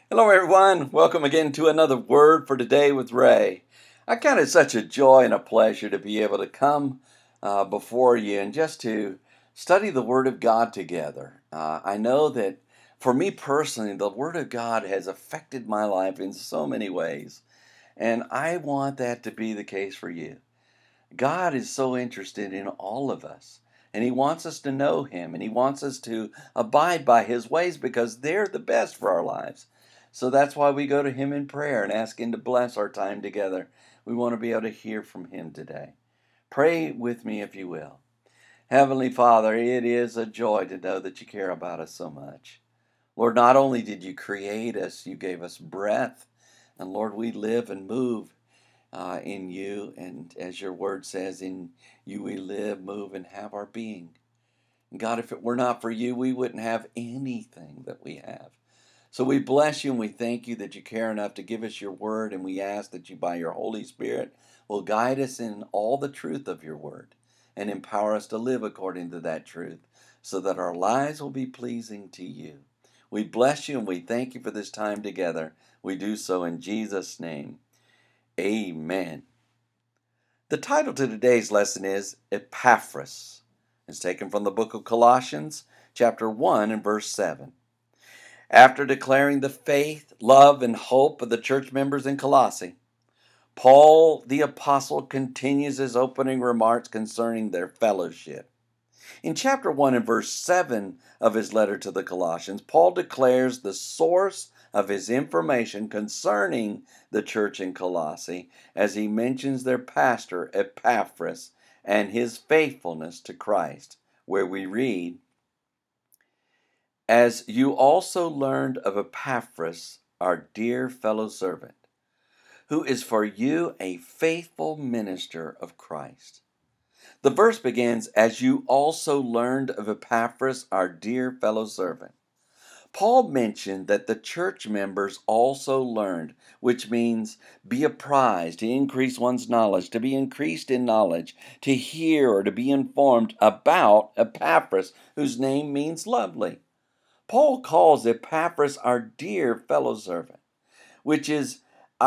Hello, everyone. Welcome again to another Word for Today with Ray. I count it such a joy and a pleasure to be able to come before you and just to study the Word of God together. I know that for me personally, the Word of God has affected my life in so many ways, and I want that to be the case for you. God is so interested in all of us, and He wants us to know Him, and He wants us to abide by His ways because they're the best for our lives. So that's why we go to Him in prayer and ask Him to bless our time together. We want to be able to hear from Him today. Pray with me if you will. Heavenly Father, it is a joy to know that you care about us so much. Lord, not only did you create us, you gave us breath. And Lord, we live and move in you. And as your word says, in you we live, move, and have our being. And God, if it were not for you, we wouldn't have anything that we have. So we bless you and we thank you that you care enough to give us your word. And we ask that you, by your Holy Spirit, will guide us in all the truth of your word and empower us to live according to that truth so that our lives will be pleasing to you. We bless you and we thank you for this time together. We do so in Jesus' name. Amen. The title to today's lesson is Epaphras. It's taken from the book of Colossians, chapter 1 and verse 7. After declaring the faith, love, and hope of the church members in Colossae, Paul the apostle continues his opening remarks concerning their fellowship. In chapter 1 and verse 7 of his letter to the Colossians, Paul declares the source of his information concerning the church in Colossae as he mentions their pastor Epaphras and his faithfulness to Christ, where we read, "As you also learned of Epaphras, our dear fellow servant, who is for you a faithful minister of Christ." The verse begins, "As you also learned of Epaphras, our dear fellow servant." Paul mentioned that the church members also learned, which means be apprised, to increase one's knowledge, to be increased in knowledge, to hear or to be informed about Epaphras, whose name means lovely. Paul calls Epaphras our dear fellow servant, which is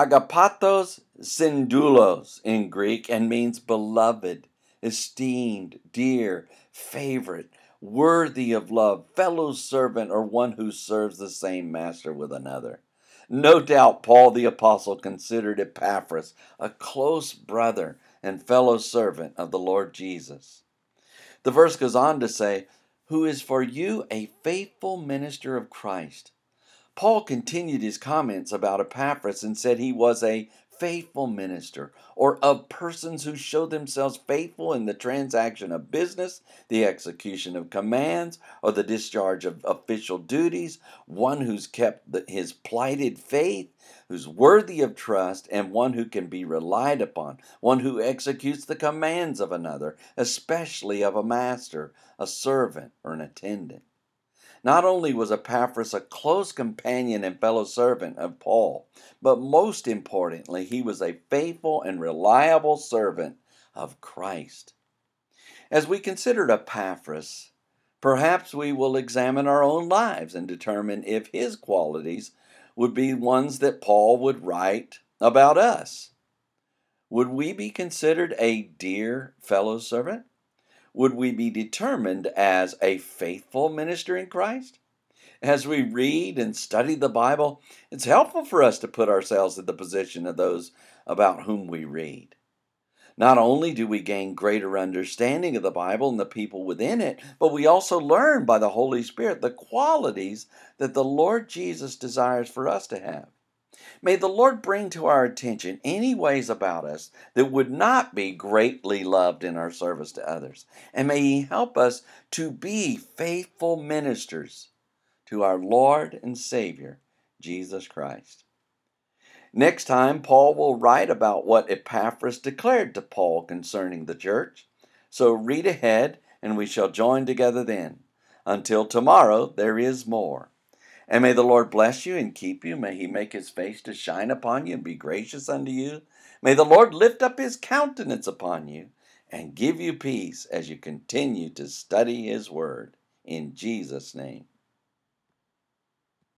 agapatos syndulos in Greek and means beloved, esteemed, dear, favorite, worthy of love, fellow servant, or one who serves the same master with another. No doubt Paul the apostle considered Epaphras a close brother and fellow servant of the Lord Jesus. The verse goes on to say, "Who is for you a faithful minister of Christ." Paul continued his comments about Epaphras and said he was a faithful minister, or of persons who show themselves faithful in the transaction of business, the execution of commands, or the discharge of official duties, one who's kept his plighted faith, who's worthy of trust, and one who can be relied upon, one who executes the commands of another, especially of a master, a servant, or an attendant. Not only was Epaphras a close companion and fellow servant of Paul, but most importantly, he was a faithful and reliable servant of Christ. As we consider Epaphras, perhaps we will examine our own lives and determine if his qualities would be ones that Paul would write about us. Would we be considered a dear fellow servant? Would we be determined as a faithful minister in Christ? As we read and study the Bible, it's helpful for us to put ourselves in the position of those about whom we read. Not only do we gain greater understanding of the Bible and the people within it, but we also learn by the Holy Spirit the qualities that the Lord Jesus desires for us to have. May the Lord bring to our attention any ways about us that would not be greatly loved in our service to others. And may He help us to be faithful ministers to our Lord and Savior, Jesus Christ. Next time, Paul will write about what Epaphras declared to Paul concerning the church. So read ahead, and we shall join together then. Until tomorrow, there is more. And may the Lord bless you and keep you. May He make His face to shine upon you and be gracious unto you. May the Lord lift up His countenance upon you and give you peace as you continue to study His word. In Jesus' name.